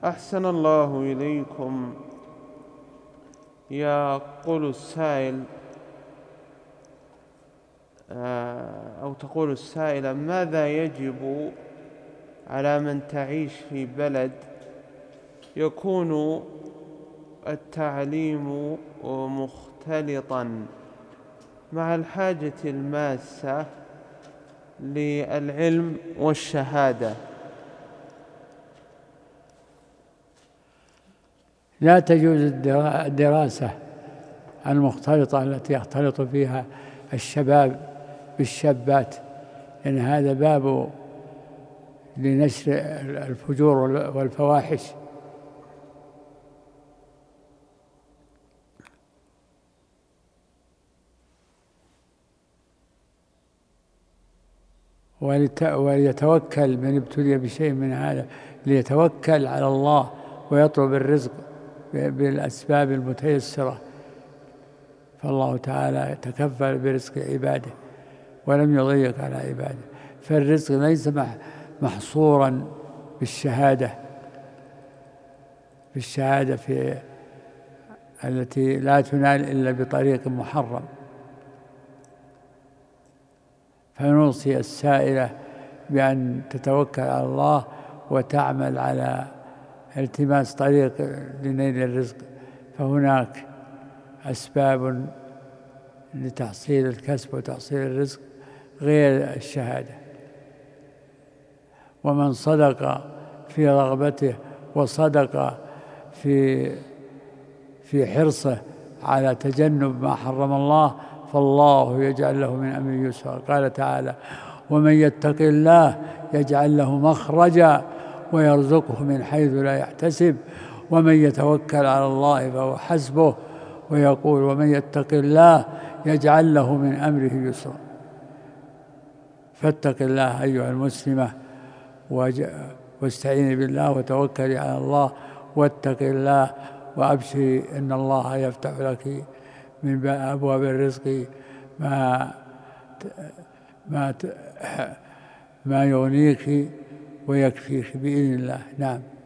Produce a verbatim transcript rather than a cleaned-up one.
أحسن الله إليكم. يقول السائل أو تقول السائلة: ماذا يجب على من تعيش في بلد يكون التعليم مختلطا مع الحاجة الماسة للعلم والشهادة؟ لا تجوز الدراسة المختلطة التي يختلط فيها الشباب بالشابات، لأن هذا باب لنشر الفجور والفواحش. وليتوكل من ابتلي بشيء من هذا، ليتوكل على الله ويطلب الرزق بالأسباب المتيسرة، فالله تعالى يتكفل برزق عباده ولم يضيق على عباده. فالرزق ليس محصورا بالشهادة بالشهادة في التي لا تنال إلا بطريق محرم. فنوصي السائلة بأن تتوكل على الله وتعمل على التماس طريق لنيل الرزق، فهناك أسباب لتحصيل الكسب وتحصيل الرزق غير الشهادة. ومن صدق في رغبته وصدق في في حرصه على تجنب ما حرم الله فالله يجعل له من أمره يسرا. قال تعالى: ومن يتق الله يجعل له مخرجا ويرزقه من حيث لا يحتسب ومن يتوكل على الله فهو حسبه. ويقول: ومن يتق الله يجعل له من أمره يسرا. فاتق الله أيها المسلمة واستعيني بالله وتوكلي على الله واتق الله وأبشري إن الله يفتح لك من أبواب الرزق ما ما ما يغنيك ويكفيك بإذن الله. نعم.